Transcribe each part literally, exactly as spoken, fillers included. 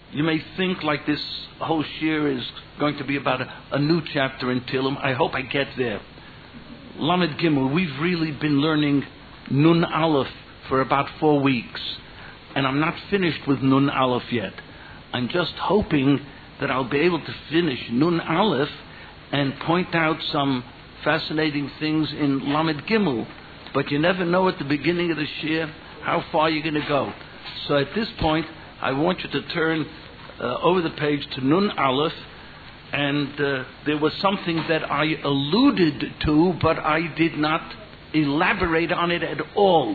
You may think like this whole shir is going to be about a, a new chapter in Tehillim. I hope I get there. Lamed Gimel, we've really been learning Nun Aleph for about four weeks. And I'm not finished with Nun Aleph yet. I'm just hoping that I'll be able to finish Nun Aleph and point out some fascinating things in Lamed Gimel. But you never know at the beginning of the shir how far you're going to go. So at this point, I want you to turn uh, over the page to Nun Aleph, and uh, there was something that I alluded to, but I did not elaborate on it at all.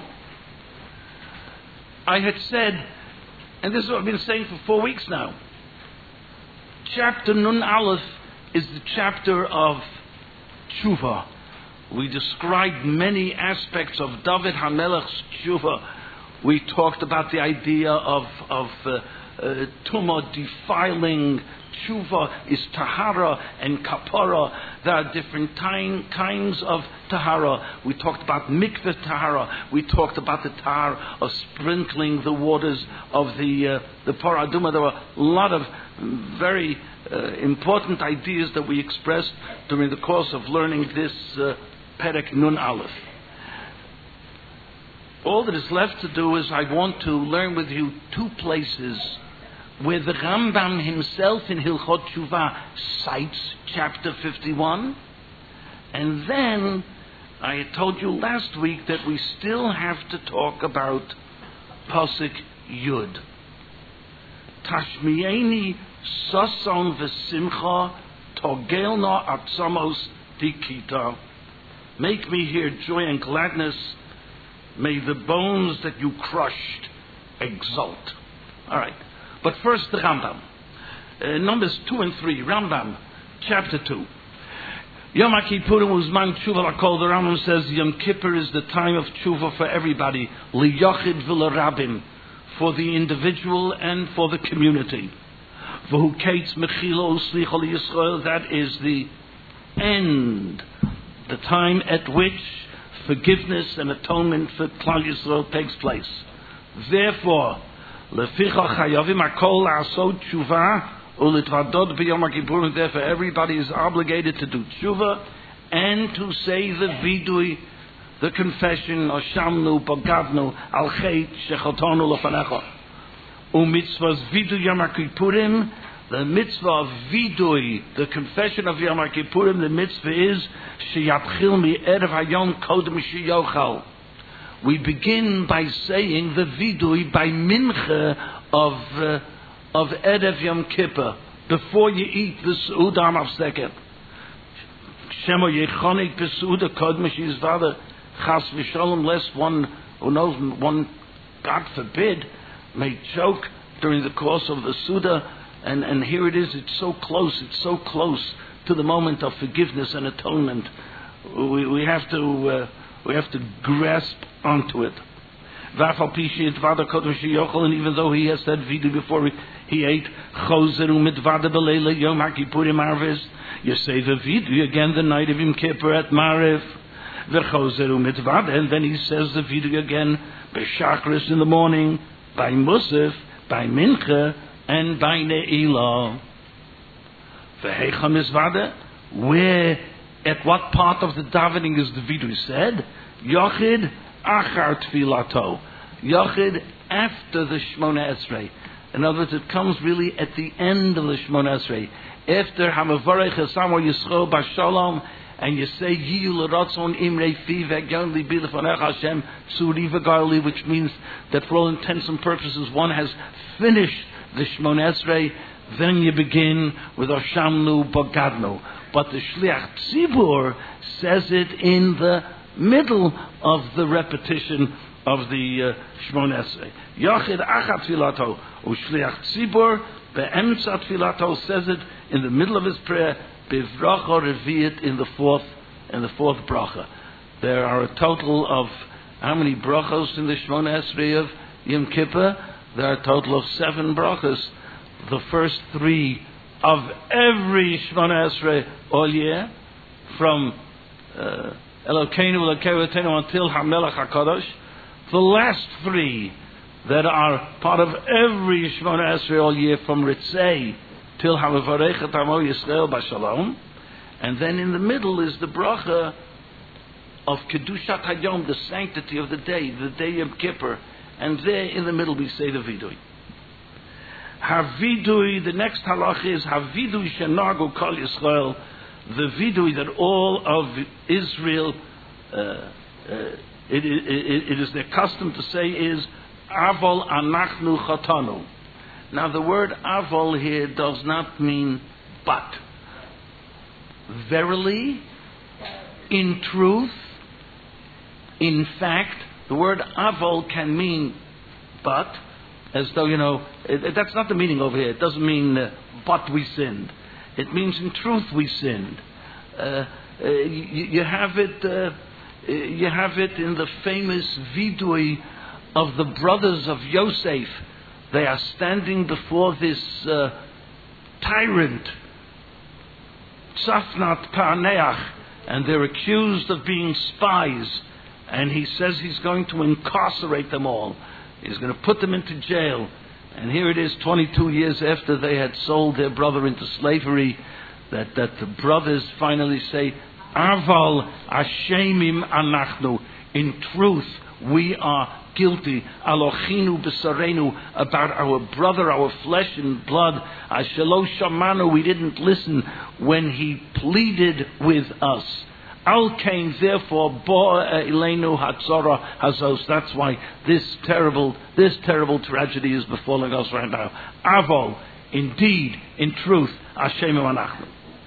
I had said, and this is what I've been saying for four weeks now, chapter Nun Aleph is the chapter of Tshuva. We described many aspects of David HaMelech's Tshuva. We talked about the idea of, of uh, uh, Tumah defiling. Tshuva is Tahara and Kapara. There are different time, kinds of Tahara. We talked about Mikveh Tahara. We talked about the Tahara of sprinkling the waters of the uh, the Parah Adumah. There were a lot of very uh, important ideas that we expressed during the course of learning this uh, Perek Nun Aleph. All that is left to do is I want to learn with you two places where the Rambam himself in Hilchot Tshuva cites chapter fifty-one. And then I had told you last week that we still have to talk about Pasuk Yud. Tashmieni sason v'simcha togelna atzamos dikita. Make me hear joy and gladness. May the bones that you crushed exult. All right. But first the Rambam. Uh, numbers two and three. Rambam, chapter two. Yom HaKippurim uzman tshuva lakol. The Rambam says Yom Kippur is the time of tshuva for everybody. Liyochid v'lerabim. For the individual and for the community. V'hu kates mechilo uslicha liyisrael. That is the end. The time at which forgiveness and atonement for Klal Yisrael takes place. Therefore, leficha chayavim hakol la'asot tshuva u'litvadot b'yom HaKippurim. Therefore, everybody is obligated to do tshuva and to say the vidui, the confession, Oshamnu, Bogadnu, Al Chet, Shechotonu Lefanecha. U'mitzvahs vidui Yom HaKippurim. The mitzvah of vidui, the confession of Yom HaKippurim, the mitzvah is sheyatchil mi'erev hayom kodem sheyochal. We begin by saying the vidui by mincha of uh, of Erev Yom Kippur, before you eat the Seudah Mafseket. Shemo yechonik b'Seudah kodem sheyizvada chas v'sholom, lest one who knows one, God forbid, may choke during the course of the Seudah. And, and here it is, it's so close, it's so close to the moment of forgiveness and atonement. We, we have to uh, we have to grasp onto it. And even though he has said vidu before he, he ate, you say the vidu again the night of Yom Kippur at Mariv. And then he says the vidu again, b'shachris in the morning, by Musaf, by Mincha, and by Ne'ilah. V'heicha mizvada, where, at what part of the davening is the vidui said? Yochid achar tfilato. Yochid after the Shmona Esrei. In other words, it comes really at the end of the Shmona Esrei. After Hamavarech Esamo Yisro Bashalom, and you say Yiyu l'ratzon imrei fi v'egyon li b'lefanecha Hashem tzuri v'garli, which means that for all intents and purposes one has finished the Shmona Esrei. Then you begin with Oshamnu Bogadnu. But the Shliach Tzibur says it in the middle of the repetition of the uh, Shmona Esrei. Yochid achat tfilato u'shliach Tzibur be'emtza tfilato says it in the middle of his prayer. Bivracha revi'it in the fourth in the fourth bracha. There are a total of how many brachos in the Shmona Esrei of Yom Kippur? There are a total of seven brachas. The first three of every Shmona Esrei all year, from uh, Elokeinu Elokeinu until HaMelech HaKadosh. The last three that are part of every Shemona Esrei all year from Ritzei till Havarechet Amo Yisrael Bashalom. And then in the middle is the bracha of Kedushat Hayom, the sanctity of the day, the day of Kippur. And there in the middle we say the Vidui. Havidui, the next halach is Havidui Shenagu Kol Yisrael, the Vidui that all of Israel, uh, uh, it, it, it is their custom to say is Avol Anachnu Chatanu. Now the word Avol here does not mean but. Verily, in truth, in fact, the word Avol can mean but, as though, you know, it, it, that's not the meaning over here. It doesn't mean uh, but we sinned. It means in truth we sinned. Uh, uh, you, you have it. Uh, you have it in the famous vidui of the brothers of Yosef. They are standing before this uh, tyrant, Tzafnat Parneach, and they're accused of being spies. And he says he's going to incarcerate them all. He's going to put them into jail. And here it is, twenty-two years after they had sold their brother into slavery, that, that the brothers finally say, Aval Ashemim Anachnu. In truth, we are guilty. Alochinu B'Sarenu, about our brother, our flesh and blood. Ashelo Shamanu, we didn't listen when he pleaded with us. Al Kain, therefore, Bo Elenu Hatzora Hazos. That's why this terrible, this terrible tragedy is befalling us right now. Avol, indeed, in truth, Hashem Anachnu.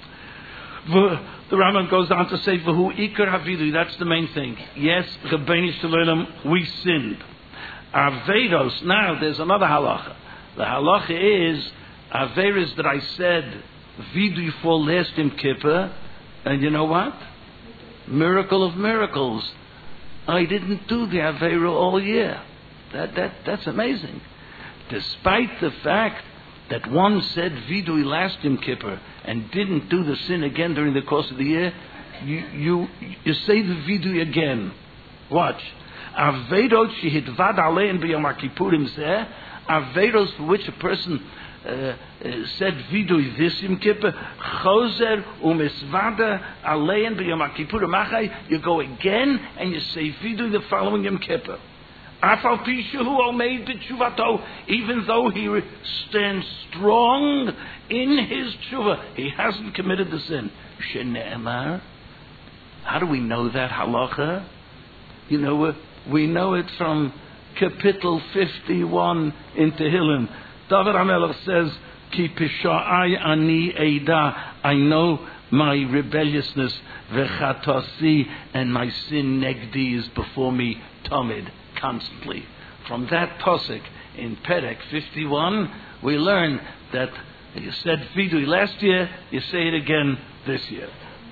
The Rambam goes on to say, V'hu Ikar Havidu. That's the main thing. Yes, Rabbeinu Shalom, we sinned. Averos. Now, there's another halacha. The halacha is Averos that I said Vidu for last Yom Kippur, and you know what? Miracle of miracles. I didn't do the Avera all year. That that that's amazing. Despite the fact that one said Vidui last Yom Kippur and didn't do the sin again during the course of the year, you you, you say the Vidui again. Watch. Averot shehitvad alein b'yom Kippurim zeh. Averos for which a person Uh, uh, said vidui this Yom Kippur, choser umisvada alein b'yom Kippurim achai. You go again and you say vidui the following Yom Kippur. Afal pishu omeid b'tshuvato, even though he stands strong in his tshuva, he hasn't committed the sin. Shene'emar. How do we know that halacha? You know, uh, we know it from Kapitel fifty-one in Tehillim. David HaMelech says, Ki pisha'ai ani eida, I know my rebelliousness, v'chatasi, and my sin negdi is before me, tamid, constantly. From that pasuk in Perek fifty-one, we learn that you said vidui last year, you say it again this year.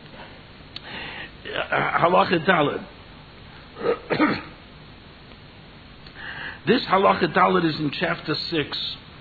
Halacha Daled. This Halacha Daled is in chapter six.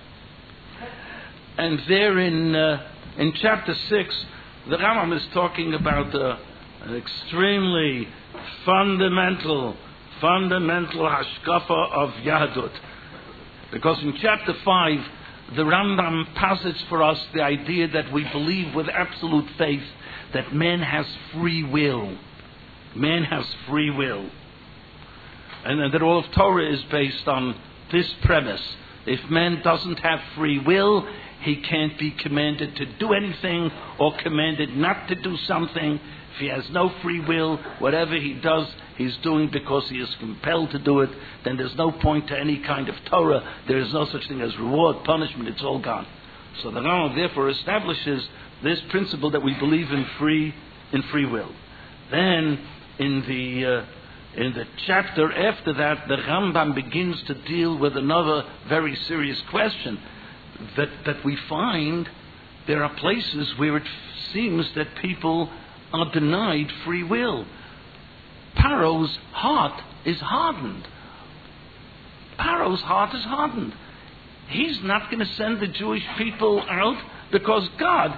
And there in, uh, in chapter six, the Rambam is talking about uh, an extremely fundamental, fundamental hashkafa of Yahadut. Because in chapter five, the Rambam posits for us the idea that we believe with absolute faith that man has free will. Man has free will. And that all of Torah is based on this premise. If man doesn't have free will, he can't be commanded to do anything or commanded not to do something. If he has no free will, whatever he does, he's doing because he is compelled to do it. Then there's no point to any kind of Torah. There is no such thing as reward, punishment. It's all gone. So the Rambam therefore establishes this principle that we believe in free, in free will. Then in the uh, in the chapter after that, the Rambam begins to deal with another very serious question. That, that we find there are places where it seems that people are denied free will. Paro's heart is hardened. Paro's heart is hardened. He's not going to send the Jewish people out because God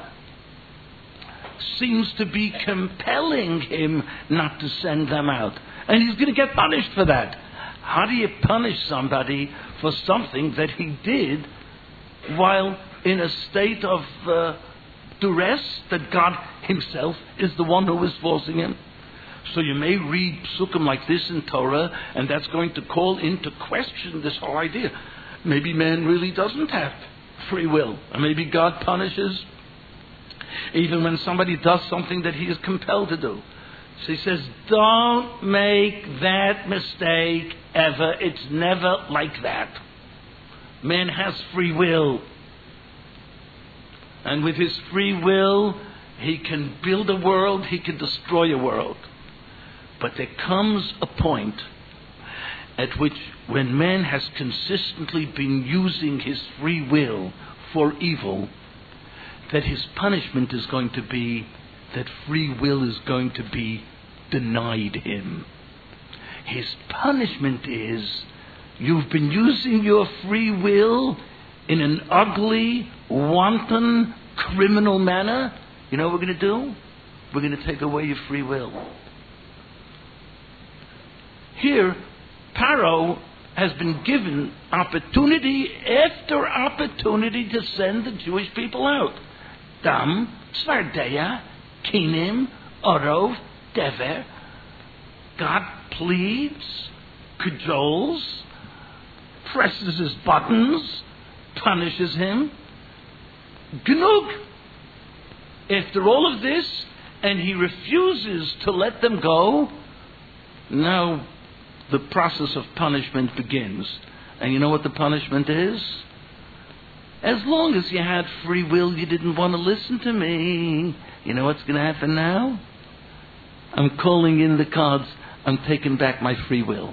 seems to be compelling him not to send them out. And he's going to get punished for that. How do you punish somebody for something that he did while in a state of uh, duress, that God himself is the one who is forcing him. So you may read psukim like this in Torah, and that's going to call into question this whole idea. Maybe man really doesn't have free will, and maybe God punishes even when somebody does something that he is compelled to do. So he says, don't make that mistake ever. It's never like that. Man has free will. And with his free will, he can build a world, he can destroy a world. But there comes a point at which, when man has consistently been using his free will for evil, that his punishment is going to be that free will is going to be denied him. His punishment is, you've been using your free will in an ugly, wanton, criminal manner. You know what we're going to do? We're going to take away your free will. Here, Paro has been given opportunity after opportunity to send the Jewish people out. Dam, Svardeya, Kinim, Orov, Dever. God pleads, cajoles, presses his buttons, punishes him. Gnug. After all of this, and he refuses to let them go, now the process of punishment begins. And you know what the punishment is? As long as you had free will, you didn't want to listen to me. You know what's going to happen now? I'm calling in the cards. I'm taking back my free will.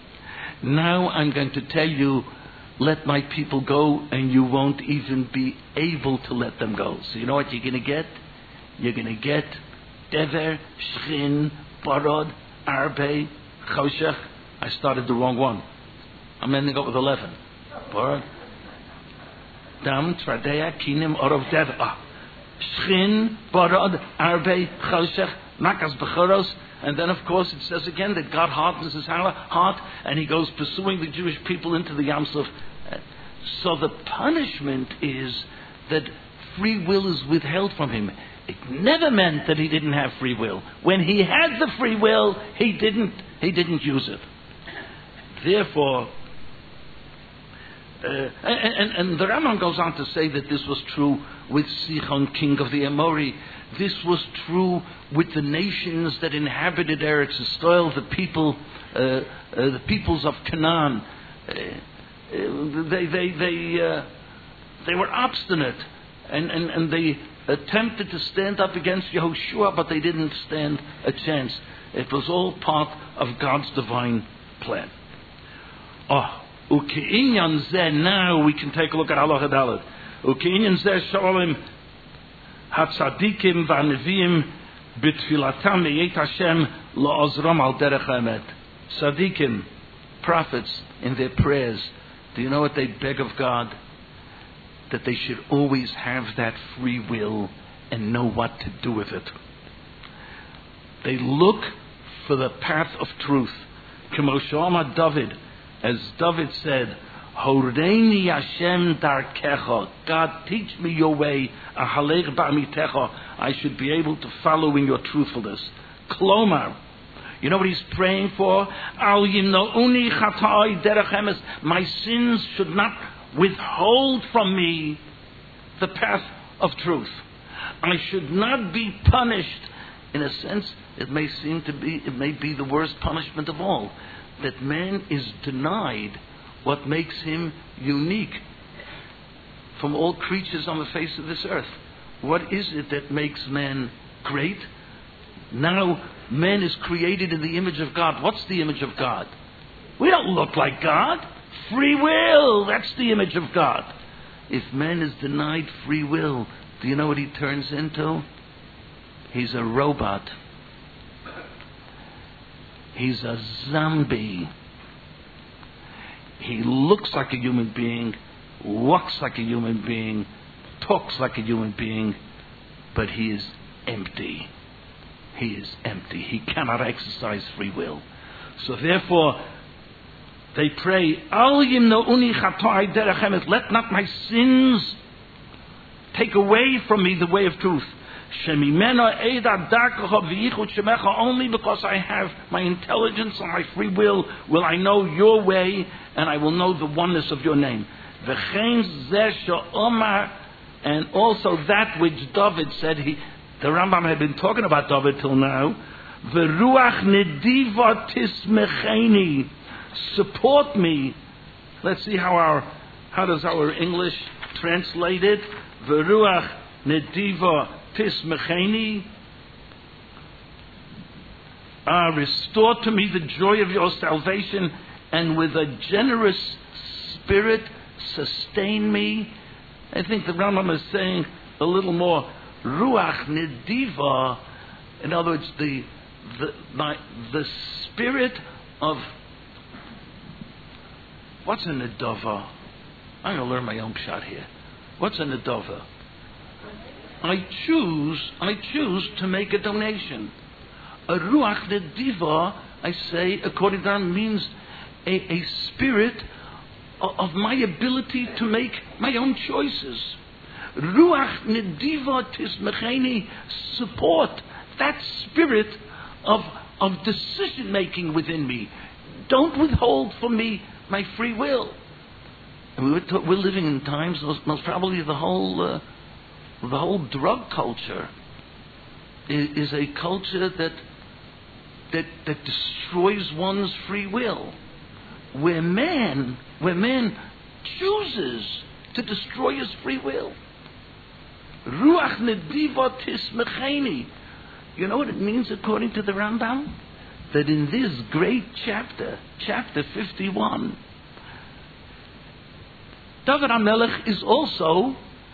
Now I'm going to tell you, let my people go, and you won't even be able to let them go. So you know what you're going to get? You're going to get Dever, Shchin, Barod, Arbe, Choshech. I started the wrong one. I'm ending up with eleven. Barod, Dam, Tradea, Kinim, Orov, Dever. Ah. Shchin, Barod, Arbe, Choshech, Makas, Bechoros. And then, of course, it says again that God hardens his heart, and he goes pursuing the Jewish people into the Yam Suf. So the punishment is that free will is withheld from him. It never meant that he didn't have free will. When he had the free will, he didn't, he didn't use it. Therefore, uh, and, and, and the Rambam goes on to say that this was true with Sichon, king of the Amori. This was true with the nations that inhabited Eretz Yisrael, the people, uh, uh, the peoples of Canaan. Uh, uh, they, they, they, uh, they were obstinate, and, and, and they attempted to stand up against Yehoshua, but they didn't stand a chance. It was all part of God's divine plan. Oh, uke'inyan zeh, now we can take a look at Halacha Dalet. Uke'inyan zeh shalom hatzadikim v'anevim b'tfilatam meyet Hashem la'ozram al derech haemet. Tzadikim, prophets, in their prayers, do you know what they beg of God? That they should always have that free will and know what to do with it. They look for the path of truth. K'mo she'amar David, as David said, Horeini Hashem darkecha. God, teach me your way. Ahalech ba'amitecha. I should be able to follow in your truthfulness. Klomar. You know what he's praying for? Al yimno'uni chatai derech emes. My sins should not withhold from me the path of truth. I should not be punished. In a sense, it may seem to be, it may be the worst punishment of all. That man is denied what makes him unique from all creatures on the face of this earth. What is it that makes man great? Now, man is created in the image of God. What's the image of God? We don't look like God. Free will, that's the image of God. If man is denied free will, do you know what he turns into? He's a robot. He's a zombie. He looks like a human being, walks like a human being, talks like a human being, but he is empty. He is empty. He cannot exercise free will. So therefore, They pray, Al yimna'uni chatoai derech emet. Let not my sins take away from me the way of truth. Shemimena eida darkecha v'yichud shemecha. Only because I have my intelligence and my free will will I know your way, and I will know the oneness of your name. V'chein zeh she'omar, and also that which David said. He, the Rambam had been talking about David till now. V'ruach nediva tismecheni. Support me. Let's see how our how does our English translate it. V'ruach nediva tismecheni. Uh, restore to me the joy of your salvation, and with a generous spirit sustain me. I think the Rambam is saying a little more. Ruach nediva. In other words, the the my the spirit of. What's a nedava? I'm going to learn my own shot here. What's a nedava? I choose, I choose to make a donation. A ruach nediva, I say, according to that, means a, a spirit of, of my ability to make my own choices. Ruach nediva tismecheni, support that spirit of, of decision making within me. Don't withhold from me my free will. And we're, to, we're living in times, most, most probably the whole uh, the whole drug culture is, is a culture that that that destroys one's free will. Where man, where man chooses to destroy his free will. Ruach nediva tismecheni. You know what it means according to the Rambam? That in this great chapter, chapter fifty-one, David HaMelech is also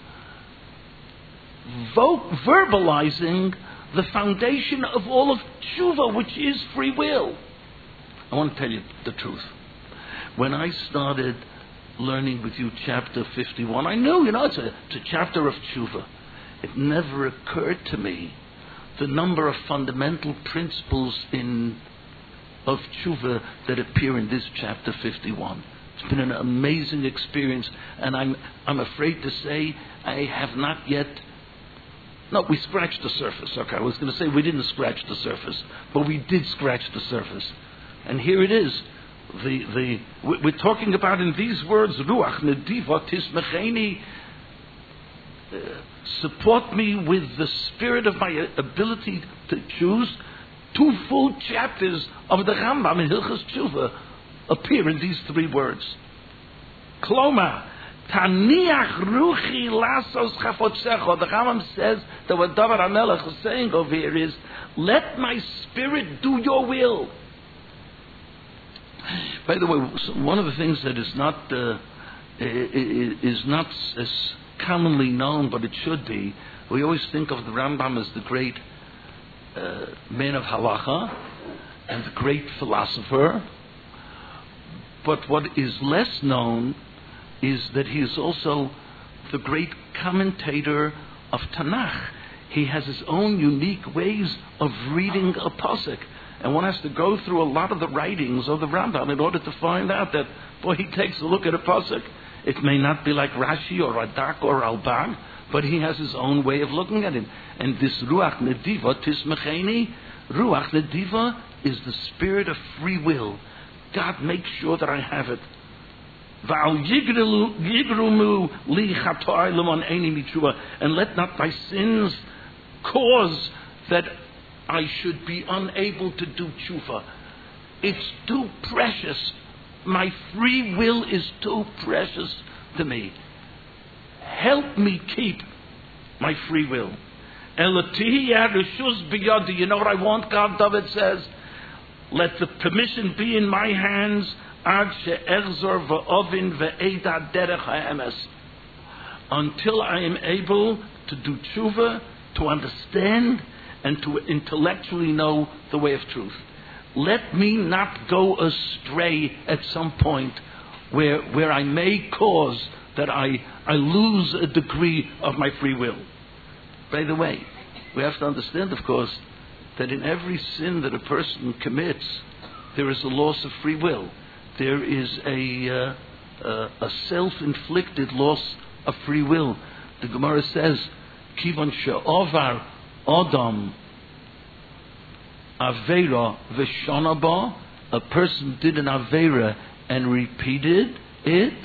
vo- verbalizing the foundation of all of tshuva, which is free will. I want to tell you the truth. When I started learning with you chapter fifty-one, I knew, you know, it's a, it's a chapter of tshuva. It never occurred to me the number of fundamental principles in of tshuva that appear in this chapter fifty-one. It's been an amazing experience, and I'm I'm afraid to say I have not yet. No, we scratched the surface. Okay, I was going to say we didn't scratch the surface, but we did scratch the surface, and here it is. The the we're talking about in these words, ruach nediva tismecheni. Uh, support me with the spirit of my ability to choose. Two full chapters of the Rambam in Hilchos Tshuva appear in these three words. Kloma, taniach ruchi lasos chafotzecho. The Rambam says that what David HaMelech is saying over here is, let my spirit do your will. By the way, one of the things that is not uh, is not as commonly known, but it should be, we always think of the Rambam as the great uh, man of halacha and the great philosopher. But what is less known is that he is also the great commentator of Tanakh. He has his own unique ways of reading a pasuk. And one has to go through a lot of the writings of the Rambam in order to find out that, boy, he takes a look at a pasuk. It may not be like Rashi or Radak or Ralbag, but he has his own way of looking at it. And this Ruach Nediva, Tismecheni, Ruach Nediva is the spirit of free will. God makes sure that I have it. And let not my sins cause that I should be unable to do tshuva. It's too precious. My free will is too precious to me. Help me keep my free will. You know what I want, God? David says, let the permission be in my hands until I am able to do tshuva, to understand, and to intellectually know the way of truth. Let me not go astray at some point where where I may cause that I, I lose a degree of my free will. By the way, we have to understand, of course, that in every sin that a person commits, there is a loss of free will. there is a, uh, uh, a self-inflicted loss of free will. The Gemara says, Kivan she'ovar Adam Aveira v'shana ba, a person did an Aveira and repeated it.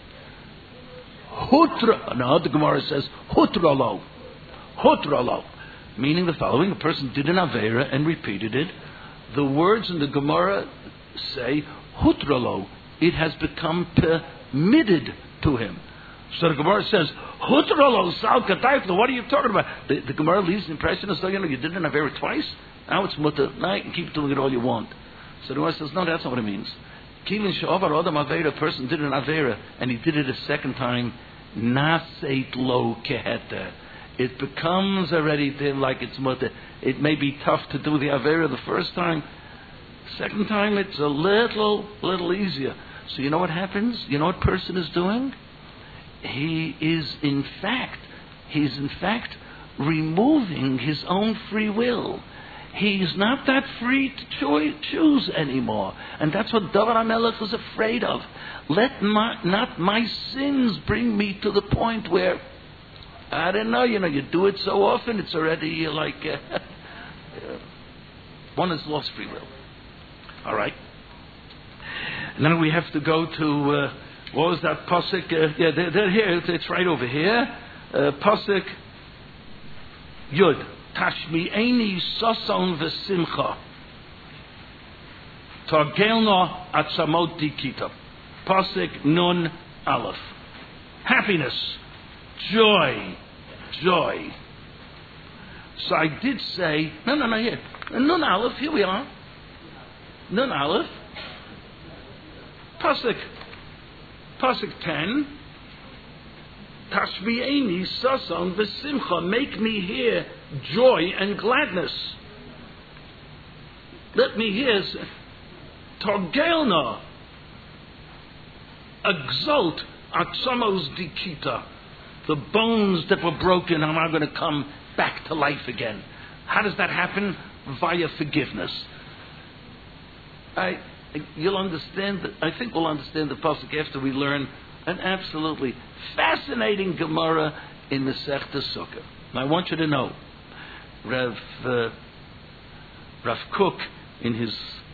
Hutra, no, the Gemara says, Hutralo. Hutralo. Meaning the following, a person did an Aveira and repeated it. The words in the Gemara say, Hutralo. It has become permitted to him. So the Gemara says, Hutralo sal kataiflo. What are you talking about? The, the Gemara leaves the impression as though, you know, you did an Aveira twice. Now it's mutter. Now you can keep doing it all you want. So the Gemara says, no, that's not what it means. Kivin she'ovar adam Aveira, a person did an Aveira and he did it a second time. Naseit lo keheter. It becomes already like it's mutter. It may be tough to do the Aveira the first time. Second time it's a little, little easier. So you know what happens? You know what person is doing? He is in fact, he's in fact removing his own free will. He's not that free to cho- choose anymore. And that's what David HaMelech was afraid of. Let my, not my sins bring me to the point where, I don't know, you know, you do it so often, it's already like, uh, uh, one has lost free will. All right. And then we have to go to, uh, what was that Pasuk? Uh, yeah, they're, they're here, it's right over here. Uh, Pasuk Yud. Tashmi'eni sason v'simcha. Targelna atzamot dikita. Pasuk nun aleph. Happiness. Joy. Joy. So I did say, no, no, no, here. Nun aleph, here we are. Nun aleph. Pasuk. Pasuk ten. Tashmi'eni sason v'simcha. Make me hear joy and gladness. Let me hear. Targelna. Exalt atzamos dikita. The bones that were broken are now going to come back to life again. How does that happen? Via forgiveness. I, you'll understand. The, I think we'll understand the pasuk after we learn an absolutely fascinating Gemara in the Masechta Sukkah. And I want you to know, Rav, uh, Rav Kook, in his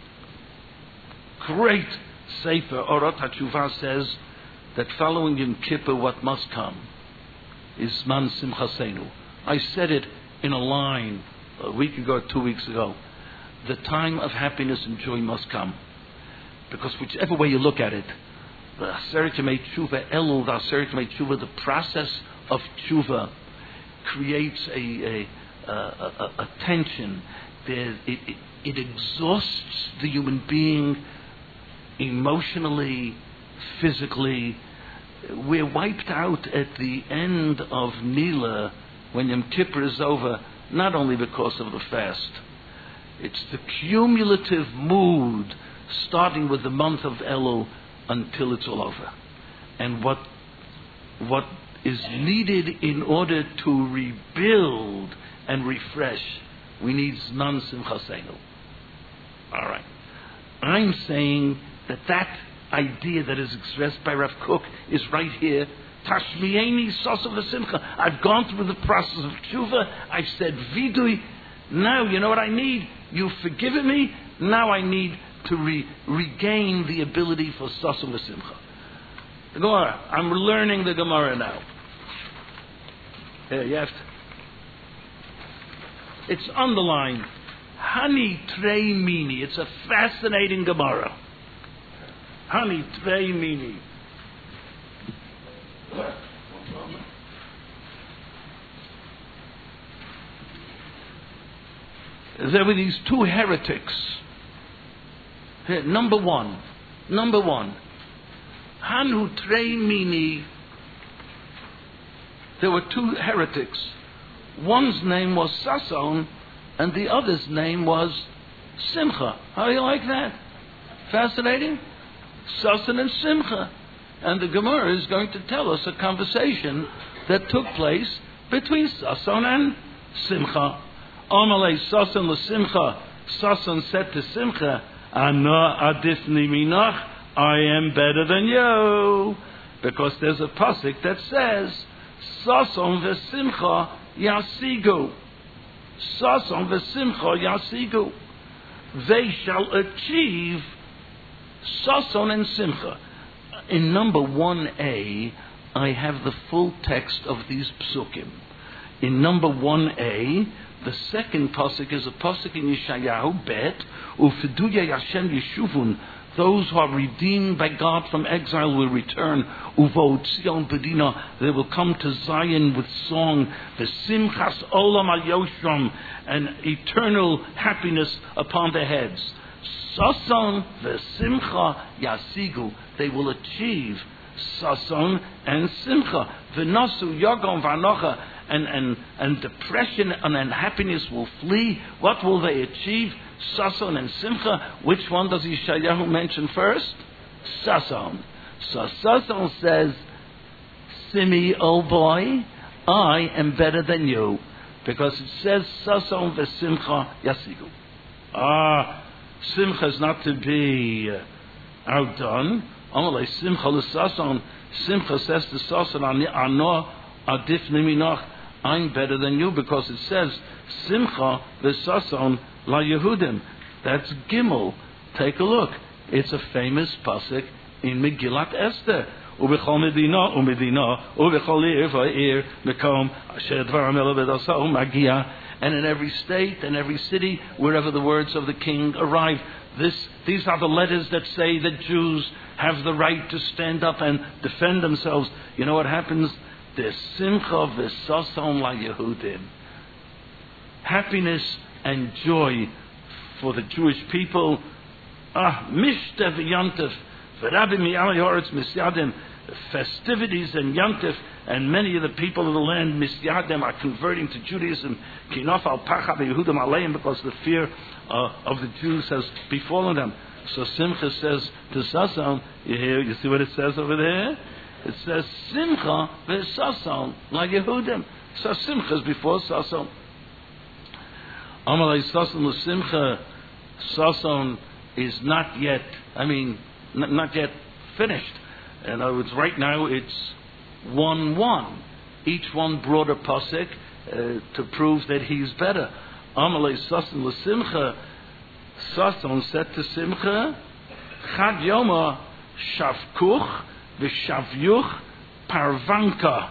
great Sefer Orot HaTshuvah, says that following Yom Kippur, what must come is Man Simchasenu. I said it in a line a week ago, two weeks ago. The time of happiness and joy must come. Because whichever way you look at it, the Aseret Yemei Tshuva, Elul, the Aseret Yemei Tshuva, the process of Tshuva creates a, a, a, a, a tension. There, it, it, it exhausts the human being emotionally, physically. We're wiped out at the end of Nila when Yom Kippur is over, not only because of the fast. It's the cumulative mood starting with the month of Elul until it's all over. And what what is needed in order to rebuild and refresh, we need Zman Simchasenu. All right. I'm saying that that idea that is expressed by Rav Kook is right here. Tashmi'eni sosa v'simcha. I've gone through the process of tshuva. I've said vidui. Now you know what I need. You've forgiven me. Now I need to re- regain the ability for sosa v'simcha. The Gemara. I'm learning the Gemara now. Here, you have to. It's underlined. Hani trei mini. It's a fascinating Gemara. Hani trei mini. There were these two heretics. Here, number one. Number one. Hanu trei mini. There were two heretics. One's name was Sason, and the other's name was Simcha. How do you like that? Fascinating? Sason and Simcha. And the Gemara is going to tell us a conversation that took place between Sason and Simcha. Amalei Sason l'Simcha. Sason said to Simcha, Ana adifni minach. I am better than you. Because there's a pasuk that says, Sason v'simcha yasigu. Sason v'simcha yasigu. They shall achieve Sason and Simcha. In number one A, I have the full text of these psukim. In number one A, the second pasuk is a pasuk in Yeshayahu Bet, Ufiduya Yashem Yeshuvun. Those who are redeemed by God from exile will return. Uvo Tzion Bedina, they will come to Zion with song. V'simchas olam al yoshram, and eternal happiness upon their heads. Sason v'simcha yasigu, they will achieve Sason and Simcha. V'nasu yagom v'anocha, and and and depression and unhappiness will flee. What will they achieve? Sason and Simcha. Which one does Yeshayahu mention first? Sason. So Sason says, Simi, oh boy, I am better than you. Because it says, Sason v'simcha yasigu. Ah, Simcha is not to be uh, outdone. Amalei Simcha l'Sason. Simcha says to Sason, Ano adif niminoch, I'm better than you, because it says, Simcha v'Sason La Yehudim. That's Gimel. Take a look. It's a famous pasuk in Megillat Esther. Ubechol medina, umedina, ubechol ir va'ir, mekom asher dvar hamelech v'dasau magia. And in every state and every city, wherever the words of the king arrive, this, these are the letters that say that Jews have the right to stand up and defend themselves. You know what happens? There's simcha v'sason la Yehudim. Happiness and joy for the Jewish people. Ah, Mishtev Yantif, V'Rabbi Mi'alei Haaretz Misyadim, festivities and Yantif, and many of the people of the land Misyadim are converting to Judaism. Kinof al Pachad Yehudim Aleim, because the fear uh, of the Jews has befallen them. So Simcha says to Sason, you hear, you see what it says over there? It says Simcha v'Sason like Yehudim. So Simcha is before Sason. Amalei Sason l'Simcha. Sason is not yet, I mean, n- not yet finished. In other words, right now it's one one. Each one brought a pasuk uh, to prove that he's better. Amalei Sason l'Simcha. Sason said to Simcha, Chad Yoma Shavkuch v'Shavyuch Parvanka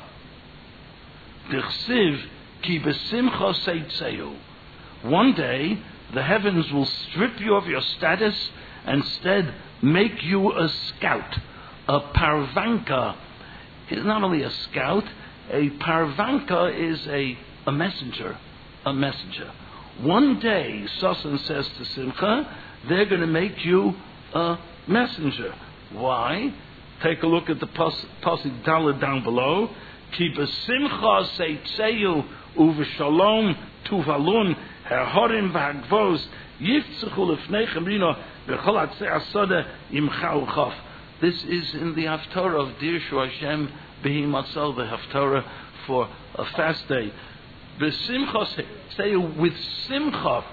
D'chsiv ki b'Simcha seitzeu. One day, the heavens will strip you of your status and instead make you a scout. A parvanka is not only a scout, a parvanka is a, a messenger. A messenger. One day, Sason says to Simcha, they're going to make you a messenger. Why? Take a look at the pasuk Daled down below. Ki b'simcha seitzeu u'v'shalom tuvalun herhorim v'hagvos yiftzuchu lefneichem rino v'chol atzei asoda imchau chaf. This is in the Haftarah of Dirshu Hashem Behi Matzal, the Haftarah for a fast day. B'simcha seitzeu, with simcha,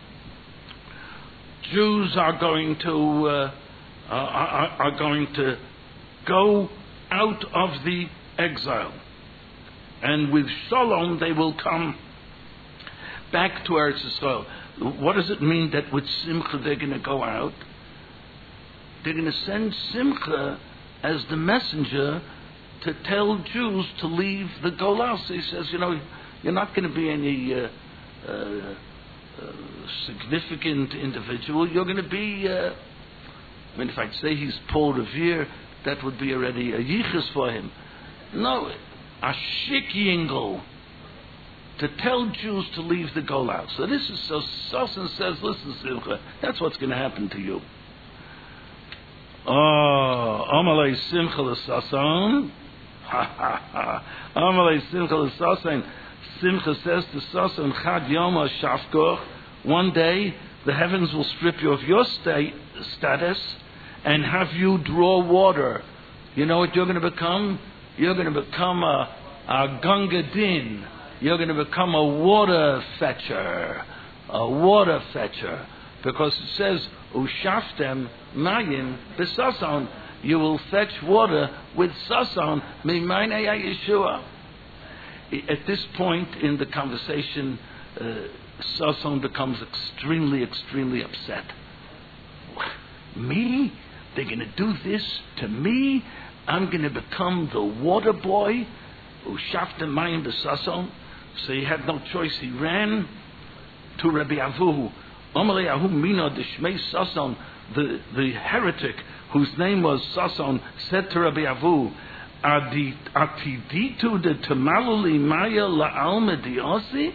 Jews are going to uh, are, are going to go out of the exile, and with shalom they will come back to Eretz Yisrael. What does it mean that with simcha they're going to go out? They're going to send Simcha as the messenger to tell Jews to leave the Golah. So he says, you know, you're not going to be any uh, uh, uh, significant individual. You're going to be, uh, I mean, if I'd say he's Paul Revere, that would be already a yichus for him. No, a shik yingel, to tell Jews to leave the Golah. So this is, so Sason says, listen, Simcha, that's what's going to happen to you. Oh, Amalei Simcha l'Sason. Ha ha ha. Amalei Simcha l'Sason. Simcha says to Sason, Chad Yoma Shavkoch. One day the heavens will strip you of your sta- status and have you draw water. You know what you're going to become? You're going to become a, a Ganga Din. You're going to become a water fetcher. A water fetcher. Because it says, Ushaftem mayim b'sason. You will fetch water with sason. Mimaynei Yeshua. At this point in the conversation, uh, Sason becomes extremely, extremely upset. Me? They're going to do this to me? I'm going to become the water boy? Ushaftem mayim b'sason. So he had no choice. He ran to Rabbi Avuhu. Amalei Ahu Mina Dishmei Sason, the the heretic whose name was Sason, said to Rabbi Avuhu, Atiditu de Tamaluli Maya La'alma Diosi?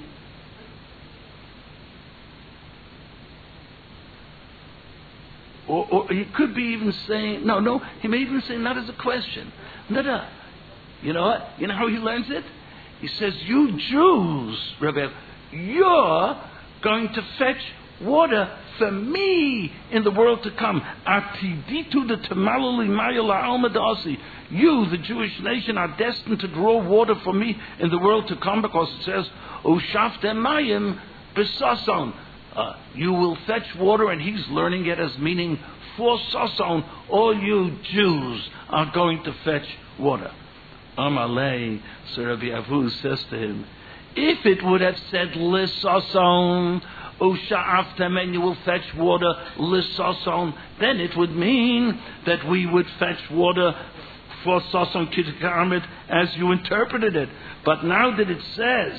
Or, or he could be even saying, no, no, he may even say not as a question. No, no. You know what? You know how he learns it? He says, you Jews, Rabbi, you're going to fetch water for me in the world to come. Atiditu de Tamaluli Maya La'alma Diosi. You, the Jewish nation, are destined to draw water for me in the world to come, because it says, Ushaftem mayim b'sason. Uh, you will fetch water, and he's learning it as meaning for sason. All you Jews are going to fetch water. Amalei, so Rabbi Avu says to him, if it would have said l'sason, Usha'aftem, and you will fetch water l'sason, then it would mean that we would fetch water for sason kitkarmit as you interpreted it. But now that it says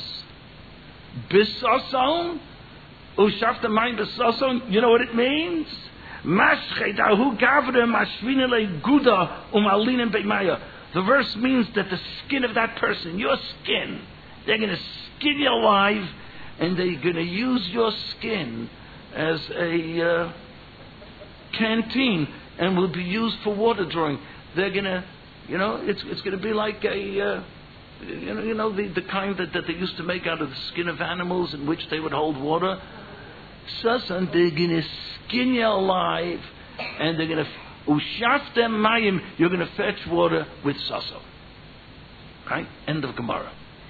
b'sason, Ushaftem mayim b'sason, you know what it means? Mashchedahu gavre mashvinele guda umalinen beimaya. The verse means that the skin of that person, your skin, they're going to skin you alive, and they're going to use your skin as a uh, canteen, and will be used for water drawing. They're going to, you know, it's it's going to be like a, uh, you know, you know the, the kind that, that they used to make out of the skin of animals, in which they would hold water. Sasan, they're going to skin you alive, and they're going to ushaftem mayim. You're going to fetch water with saso. Right? End of Gemara.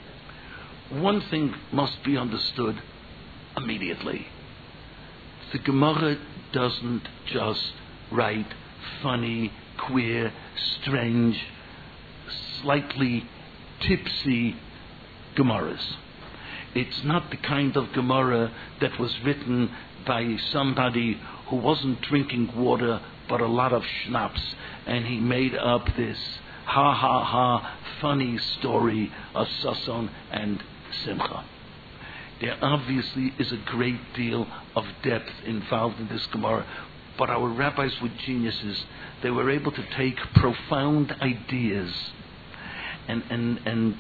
One thing must be understood immediately. The Gemara doesn't just write funny, queer, strange, slightly tipsy Gemaras. It's not the kind of Gemara that was written by somebody who wasn't drinking water but a lot of schnapps, and he made up this ha ha ha funny story of Sason and Simcha. There obviously is a great deal of depth involved in this Gemara, but our rabbis were geniuses. They were able to take profound ideas and and and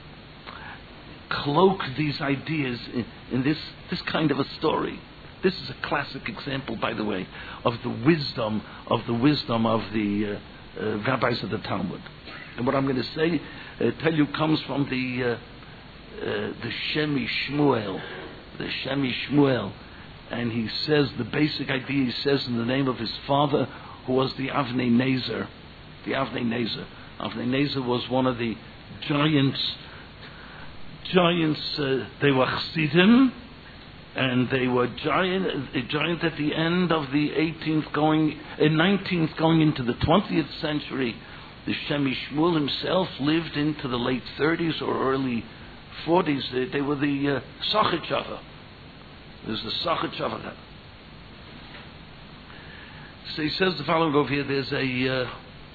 cloak these ideas in, in this this kind of a story. This is a classic example, by the way, of the wisdom of the wisdom of the uh, uh, rabbis of the Talmud. And what I'm going to say, uh, tell you, comes from the uh, uh, the Shemi Shmuel, the Shemi Shmuel, and he says the basic idea. He says in the name of his father, who was the Avnei Nezer, the Avnei Nezer. Avnei Nezer was one of the giants. Giants. Uh, they were Chassidim. And they were giant, a giant at the end of the eighteenth, going, uh, nineteenth, going into the twentieth century. The Shemi Shmuel himself lived into the late thirties or early forties. They, they were the uh, Sachachava. There's the Sachachava. So he says the following over here. There's a uh,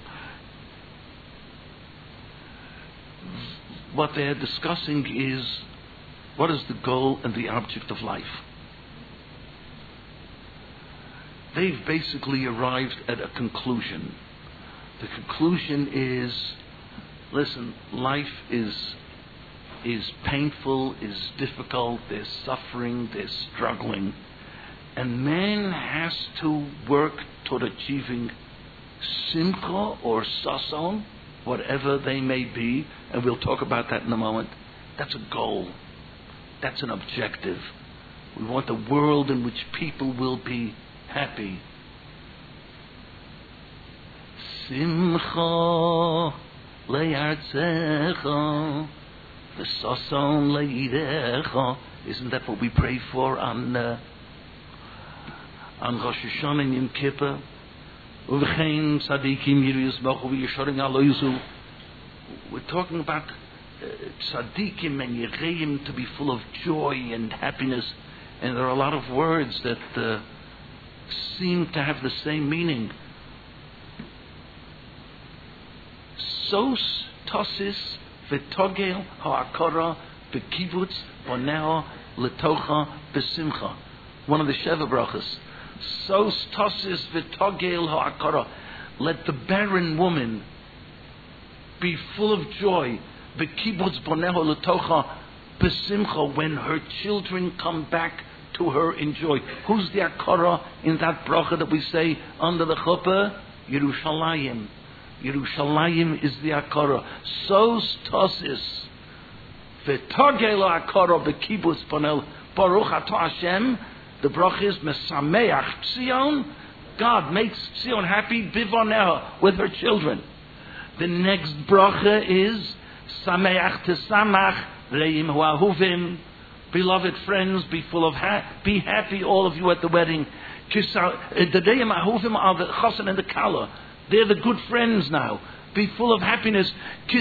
what they are discussing is, what is the goal and the object of life? They've basically arrived at a conclusion. The conclusion is, listen, life is is painful, is difficult, there's suffering, there's struggling, and man has to work toward achieving simcha or sason, whatever they may be, and we'll talk about that in a moment. That's a goal. That's an objective. We want a world in which people will be happy. Simcha le'artzecha v'sason le'idecha. Isn't that what we pray for on uh, on Rosh Hashanah and Yom Kippur. Uv'chein tzadikim yiru yisbachu v'yishorim alo yuzu. We're talking about uh, tzadikim and yireim to be full of joy and happiness. And there are a lot of words that uh, seem to have the same meaning. Sos tosis v'togel ha'akora b'kibutz boneo letocha b'simcha. One of the Sheva brachas. Sos tosis v'togel ha'akora. Let the barren woman be full of joy. B'kibutz boneo letocha b'simcha. When her children come back to her in joy. Who's the akora in that bracha that we say under the chuppah? Yerushalayim. Yerushalayim is the akara. Sos tosis v'togel akara b'kibutz panel baruch atah Hashem. The bracha is mesameach Tzion. God makes Tzion happy bivoneh with her children. The next bracha is sameach tesamach leim huahuvim. Beloved friends, be full of ha- be happy, all of you at the wedding. The Deim ahuvim are the chosen and the kala. They're the good friends now. Be full of happiness. As,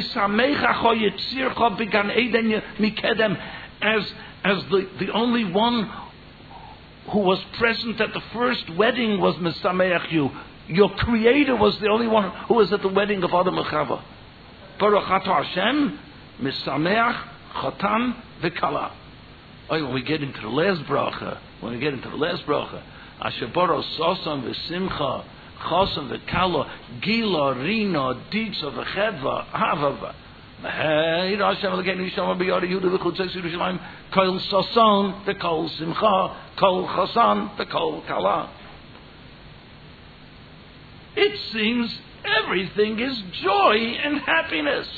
as the, the only one who was present at the first wedding was Mesameach you. Your creator was the only one who was at the wedding of Adam and Chava. Baruch atah Hashem, Mesameach, Chatan, V'kala. Oh, when we get into the last bracha, when we get into the last bracha, Asher Baro Sosan V'simcha, Chosan v'kala, Gila, Rina, Ditza v'chedva, Havava. Hey, Hashem Elokeinu Yishama b'yada Yehuda v'chutzes Yerushalayim, Kol Sosan v'kol Simcha, Kol Chosan v'kol Kala. It seems everything is joy and happiness.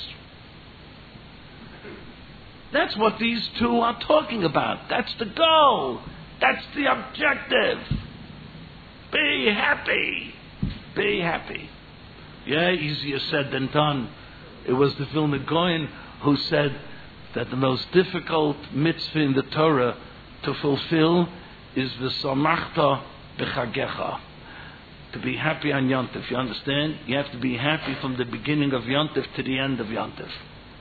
That's what these two are talking about. That's the goal. That's the objective. Be happy. Be happy. Yeah, easier said than done. It was the Vilna Gaon who said that the most difficult mitzvah in the Torah to fulfill is v'samachta b'chagecha. To be happy on Yontif. You understand? You have to be happy from the beginning of Yontif to the end of Yontif.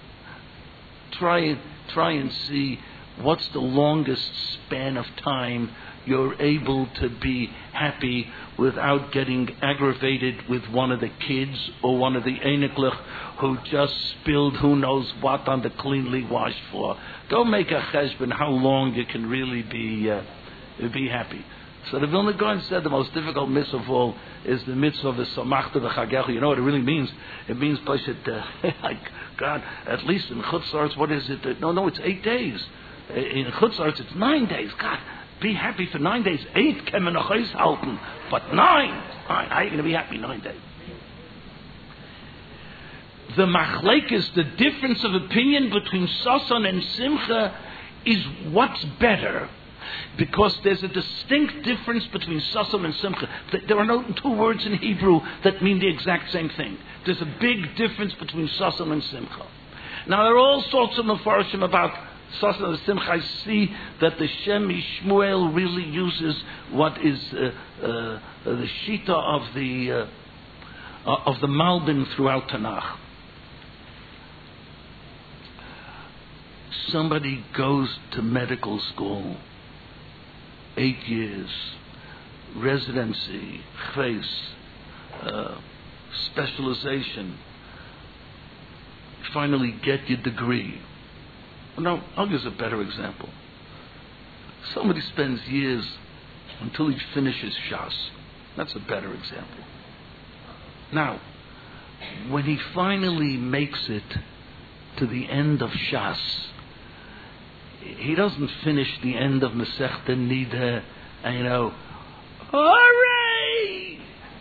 Try, try and see what's the longest span of time you're able to be happy without getting aggravated with one of the kids or one of the Einiklech who just spilled who knows what on the cleanly washed floor. Go make a cheshbon how long you can really be uh, be happy. So the Vilna Gaon said the most difficult mitzvah of all is the mitzvah of the samachta v'chagecha. You know what it really means? It means, uh, like, God, at least in Chutz La'aretz, what is it? No, no, it's eight days. In Chutz La'aretz, it's nine days. God, be happy for nine days. Eight can man noch aushalten, but nine. Nine. How are you going to be happy nine days? The machlekes, the difference of opinion between Sasan and Simcha is what's better. Because there's a distinct difference between Sasan and Simcha. There are no two words in Hebrew that mean the exact same thing. There's a big difference between Sasan and Simcha. Now there are all sorts of mefarshim about Sasan and Simcha. I see that the Shem Yishmuel really uses what is uh, uh, the shita of the uh, of the Malbim throughout Tanakh. Somebody goes to medical school. Eight years, residency, chves, uh, specialization, finally get your degree. Well, now, I'll give a better example. Somebody spends years until he finishes Shas. That's a better example. Now, when he finally makes it to the end of Shas, he doesn't finish the end of Masechta Nida and, you know, hooray!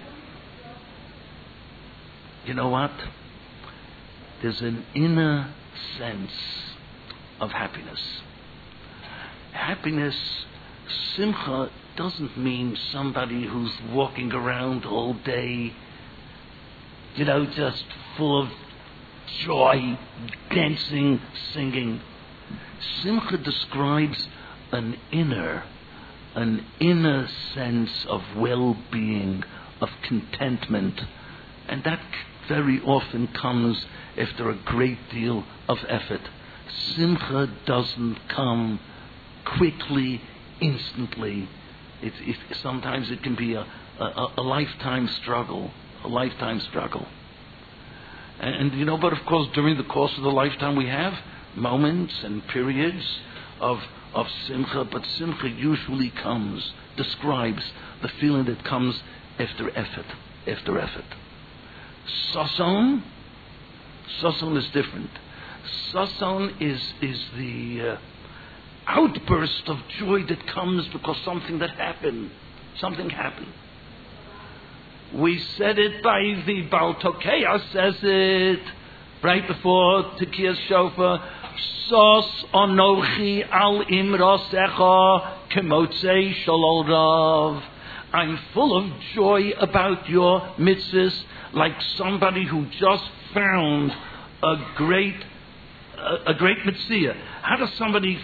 You know what? There's an inner sense of happiness. Happiness, Simcha, doesn't mean somebody who's walking around all day, you know, just full of joy, dancing, singing. Simcha describes an inner, an inner sense of well-being, of contentment. And that very often comes after a great deal of effort. Simcha doesn't come quickly, instantly. It, it, sometimes it can be a, a, a lifetime struggle, a lifetime struggle. And, and you know, but of course, during the course of the lifetime, we have moments and periods of of simcha. But simcha usually comes, describes the feeling that comes after effort, after effort. Sason, sason is different. Sason is is the uh, outburst of joy that comes because something that happened, something happened. We said it by the Baal Tokeya says it right before Tekiyas Shofar. Sos anochi al imrosecha kemotzei shalol rav. I'm full of joy about your mitzvahs, like somebody who just found a great, a, a great mitzvah. How does somebody?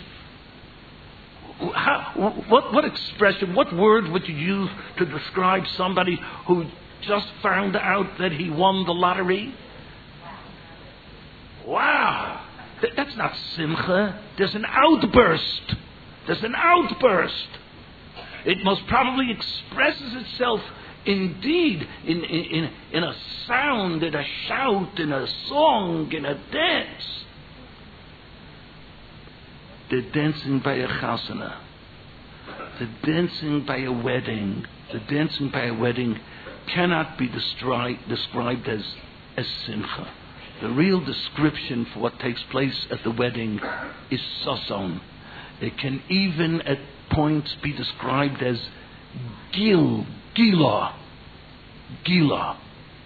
How, what what expression? What word would you use to describe somebody who just found out that he won the lottery? Wow, Th- that's not simcha. There's an outburst. There's an outburst. It most probably expresses itself indeed in, in, in, in a sound, in a shout, in a song, in a dance. The dancing by a chasana, the dancing by a wedding, the dancing by a wedding cannot be descri- described as, as simcha. The real description for what takes place at the wedding is sason. It can even at points be described as gil, gila, gila.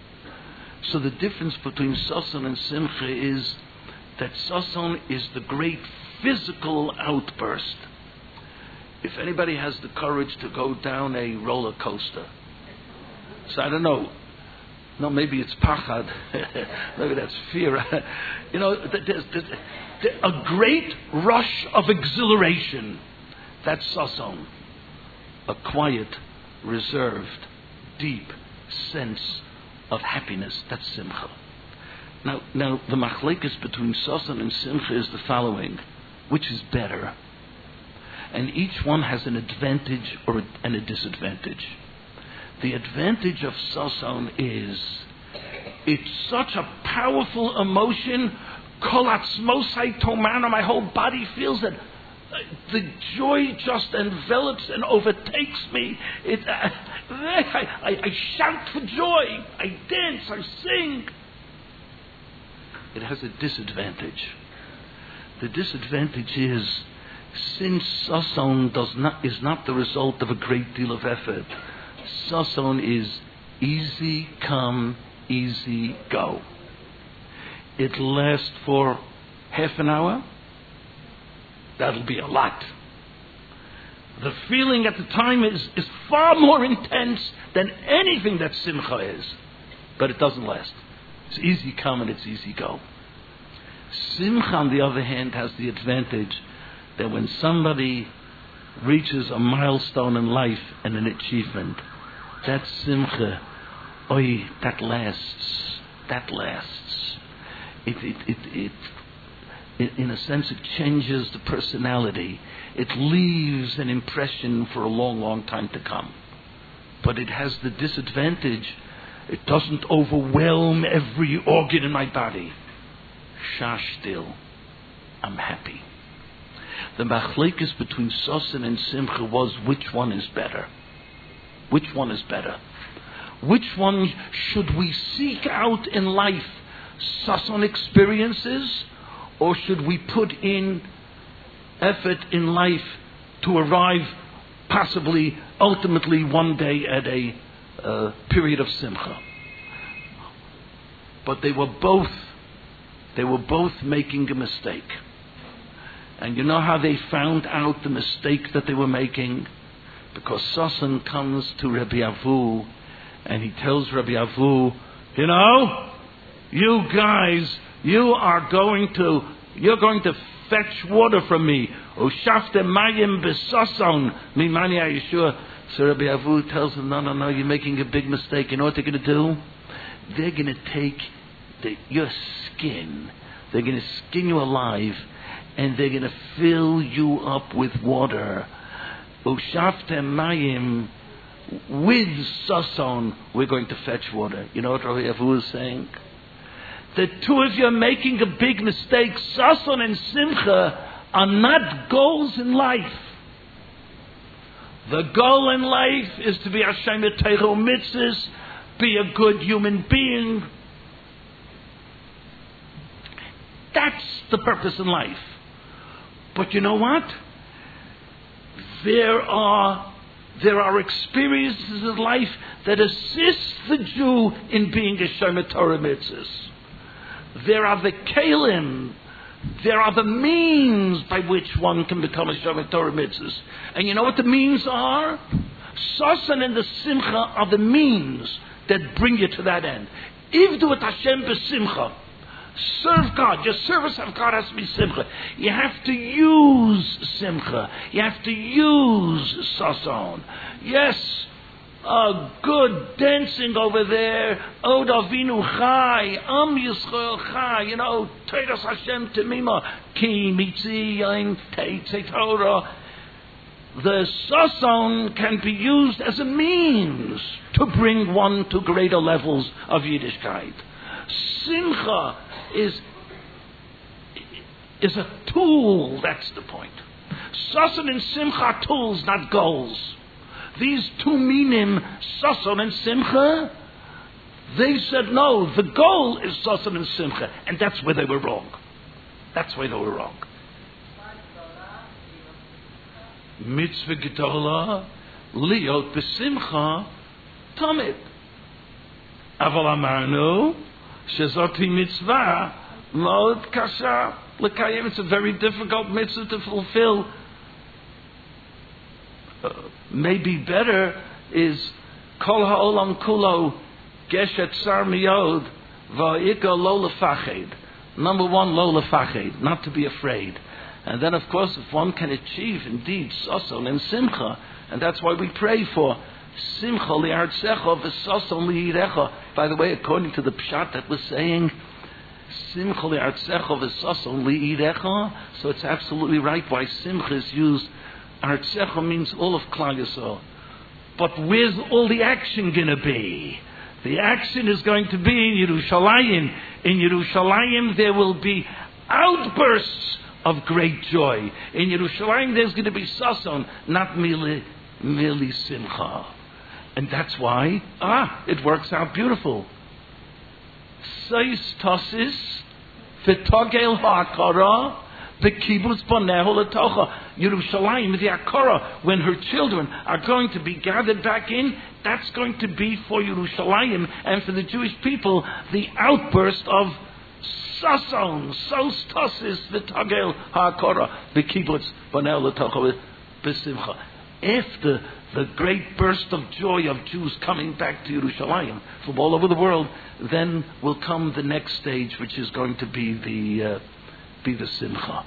So the difference between sason and simcha is that sason is the great physical outburst. If anybody has the courage to go down a roller coaster, so I don't know, no, maybe it's pachad, maybe that's fear. You know, there's, there's, there's a great rush of exhilaration. That's sason. A quiet, reserved, deep sense of happiness. That's simcha. Now, now the machlekes between sason and simcha is the following: which is better? And each one has an advantage or a, and a disadvantage. The advantage of sason is it's such a powerful emotion. Kol atzmosai tomana, my whole body feels it. The joy just envelops and overtakes me. It, uh, I, I, I shout for joy. I dance. I sing. It has a disadvantage. The disadvantage is, since sason does not is not the result of a great deal of effort, sason is easy come, easy go. It lasts for half an hour. That'll be a lot. The feeling at the time is, is far more intense than anything that simcha is. But it doesn't last. It's easy come and it's easy go. Simcha, on the other hand, has the advantage that when somebody reaches a milestone in life and an achievement, that simcha, oi, that lasts. That lasts. It, it, it, it, it, in a sense, it changes the personality. It leaves an impression for a long, long time to come. But it has the disadvantage, it doesn't overwhelm every organ in my body. Shah still, I'm happy. The machlekes between sason and simcha was which one is better. Which one is better? Which one should we seek out in life? Sason experiences, or should we put in effort in life to arrive possibly, ultimately, one day at a uh, period of simcha? But they were both, they were both making a mistake. And you know how they found out the mistake that they were making? Because sason comes to Rabbi Avu and he tells Rabbi Avu, you know, you guys, you are going to, You're going to fetch water from me. Ushafte mayim besason mimani Yeshua. So Rabbi Avu tells him, no, no, no, you're making a big mistake. You know what they're going to do? They're going to take the, your skin. They're going to skin you alive, and they're going to fill you up with water. Ushafte mayim, with sason, we're going to fetch water. You know what Rabbi Avu is saying? The two of you are making a big mistake. Sason and simcha are not goals in life. The goal in life is to be Hashem Yiteichu mitzvahs, be a good human being. That's the purpose in life. But you know what? There are there are experiences in life that assist the Jew in being a Shomer Torah mitzvahs. There are the kalim, there are the means by which one can become a Shomer Torah mitzvahs. And you know what the means are? Sasan and the Simcha are the means that bring you to that end. Ivdu et Hashem b'simcha. Serve God. Your service of God has to be simcha. You have to use simcha. You have to use sason. Yes, uh, good dancing over there. Od Avinu Chai, Am Yisrael Chai. You know, Teiras Hashem Temima, Ki Mitzi Yain Teitze Torah. The sason can be used as a means to bring one to greater levels of Yiddishkeit. Simcha is is a tool. That's the point. Sason and Simcha are tools, not goals. These two minim, Sason and Simcha, they said no, the goal is Sason and Simcha, and that's where they were wrong. That's where they were wrong. Mitzvah gedola liot b'simcha tamid. Aval amarnu shezoti mitzvah מאוד kasha l'kayim. It's a very difficult mitzvah to fulfill. Uh, maybe better is kol ha'olam kulo geshet sar miyod va'ika lo lefached. Number one, lo lefached, not to be afraid. And then, of course, if one can achieve indeed sason and simcha, and that's why we pray for simcha li'artzecha v'sason li'irecha. By the way, according to the pshat that was saying, simcha li'artzecha v'sason li'irecha, so it's absolutely right why simcha is used. Artzecha means all of Klal Yisrael. But where's all the action going to be? The action is going to be in Yerushalayim. In Yerushalayim there will be outbursts of great joy. In Yerushalayim there's going to be sason, not merely, merely simcha. And that's why, ah, it works out beautiful. Seis tosis v'togel ha'akara v'kibbutz banehu l'tocha. Yerushalayim, the akara, when her children are going to be gathered back in, that's going to be for Yerushalayim and for the Jewish people the outburst of sason, sos tosis v'togel ha'akara v'kibbutz banehu l'tocha b'simcha. After the great burst of joy of Jews coming back to Yerushalayim from all over the world, then will come the next stage, which is going to be the uh, be the simcha.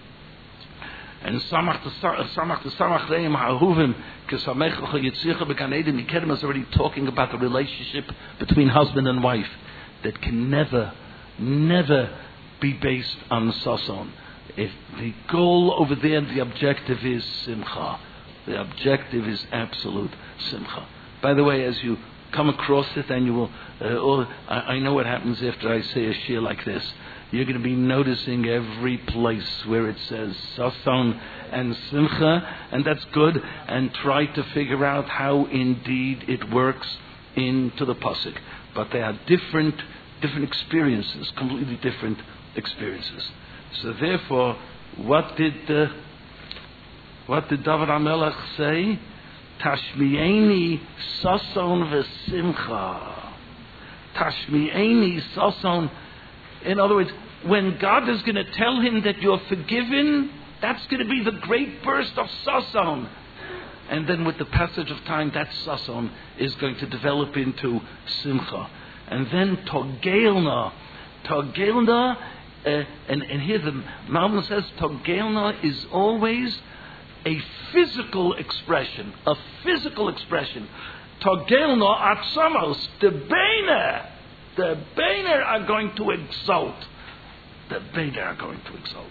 And Samach the Samach the Samach Reim Ha'ahuvim Kesamech Yitzchicha B'Gan Eden Mikedem is already talking about the relationship between husband and wife that can never, never be based on sason. If the goal over there, the objective is simcha. The objective is absolute simcha. By the way, as you come across it, and you will, uh, oh, I, I know what happens after I say a shir like this. You're going to be noticing every place where it says sason and simcha, and that's good, and try to figure out how indeed it works into the pasuk. But they are different, different experiences, completely different experiences. So therefore, what did uh, what did David HaMelech say? Tashmi'eni sason v'simcha. Tashmi'eni sason. In other words, when God is going to tell him that you're forgiven, that's going to be the great burst of sason. And then with the passage of time, that sason is going to develop into simcha. And then togelna. Togelna, uh, and, and here the Malbim says, Togelna is always a physical expression, a physical expression. Togelna atzamos, the Beiner, the Beiner are going to exalt. The Beiner are going to exalt.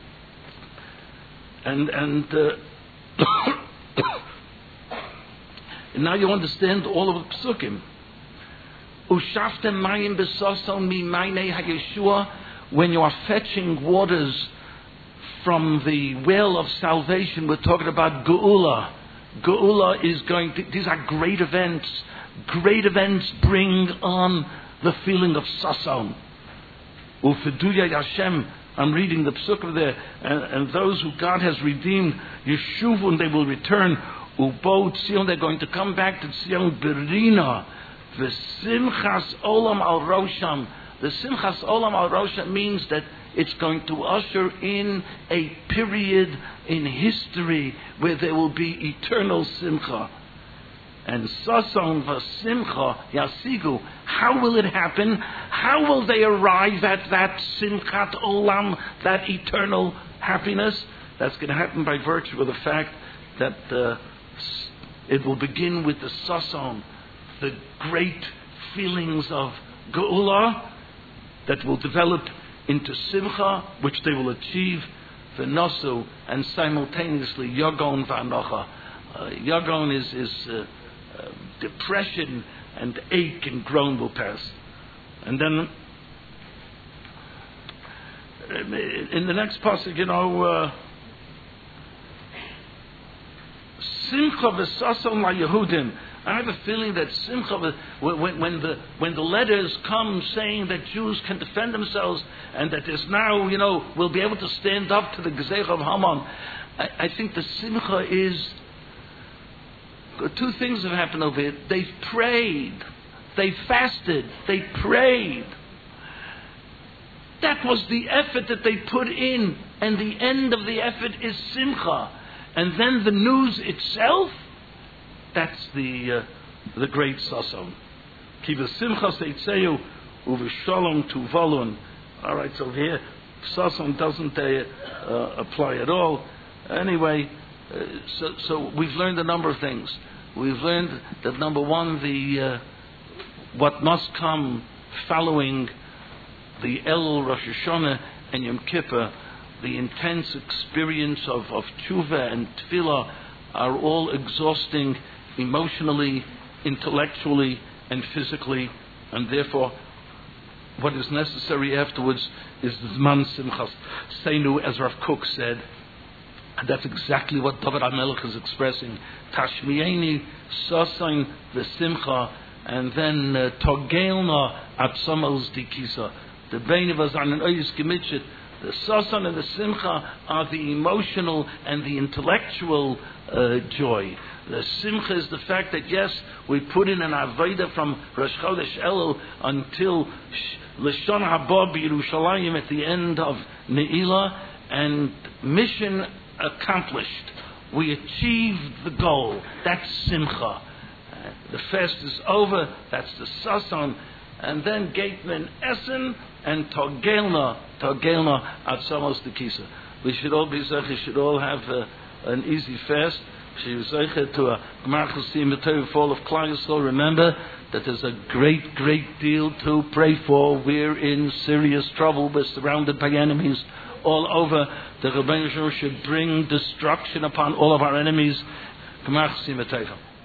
And, and, uh, and now you understand all of the Psukim. Ushaftem mayim besoson mi mayne hayeshua, when you are fetching waters from the well of salvation, we're talking about Geula. Geula is going to, these are great events. Great events bring on the feeling of Sason. Ufiduya Hashem, I'm reading the Psukim there, and, and those who God has redeemed, Yeshuvun, they will return. Ubo Tzion, they're going to come back to Tzion Berina. The Simchas Olam al Rosham. The Simchas Olam al Rosham means that it's going to usher in a period in history where there will be eternal Simcha. And Sason v'Simcha Yasigu. How will it happen? How will they arrive at that Simchat Olam, that eternal happiness? That's going to happen by virtue of the fact that uh, it will begin with the Sason, the great feelings of Geula that will develop into Simcha, which they will achieve, V'nosu, and simultaneously Yagon V'anocha. Uh, Yagon is, is uh, uh, depression and ache and groan will pass. And then in the next passage, you know, uh, Simcha V'sason La Yehudim. I have a feeling that Simcha, when, when the when the letters come saying that Jews can defend themselves and that there's now, you know, we'll be able to stand up to the Gezerah of Haman, I, I think the Simcha is, two things have happened over here. They've prayed, they fasted, they prayed. That was the effort that they put in, and the end of the effort is Simcha. And then the news itself, that's the uh, the great Sason. Ki v'simcha seitzeyu u'v'shalom tuvalun. All right, so here Sason doesn't uh, uh, apply at all. Anyway, uh, so so we've learned a number of things. We've learned that number one, the uh, what must come following the Elul, Rosh Hashanah, and Yom Kippur, the intense experience of of tshuva and tefillah, are all exhausting emotionally, intellectually, and physically, and therefore what is necessary afterwards is Zman Simchas Seinu, as Rav Kook said. And that's exactly what David HaMelech is expressing. Tashmieni Sasain V'Simcha, and then Togelna Atzamos Dikisa. The Beinivas are an Oyis Gemitchit. The Sasan and the Simcha are the emotional and the intellectual uh, joy. The Simcha is the fact that, yes, we put in an Avodah from Rosh Chodesh Elul until Lashon Haba B'Yerushalayim at the end of Ne'ilah, and mission accomplished. We achieved the goal. That's Simcha. Uh, the fast is over. That's the Sasan. And then Gateman Essen and Togelna, Togelna Atzamos Dekisa. We should all be Zech, we should all have uh, an easy fast. She was Zech to a Gmar Chosim B'Torah fall of Klal Yisrael. Remember that there's a great, great deal to pray for. We're in serious trouble. We're surrounded by enemies all over. The Rebbeinu Shalom should bring destruction upon all of our enemies. Gmar Chosim B'Torah.